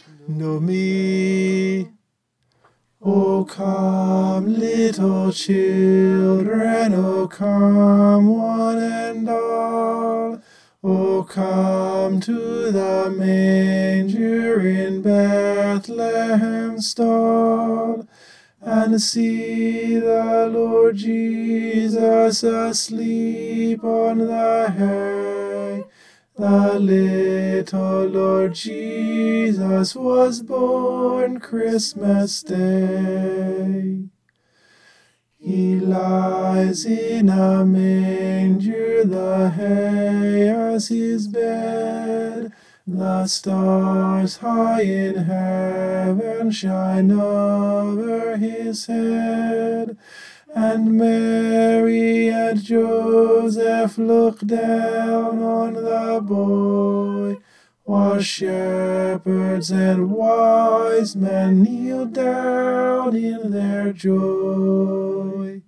know me. O come, little children, O come, one and all. O come to the manger in Bethlehem stall, and see the Lord Jesus asleep on the hay. The little Lord Jesus was born Christmas Day. He lies in a manger, the hay as his bed. The stars high in heaven shine over his head. And Mary and Joseph look down on the boy, while shepherds and wise men kneel down in their joy.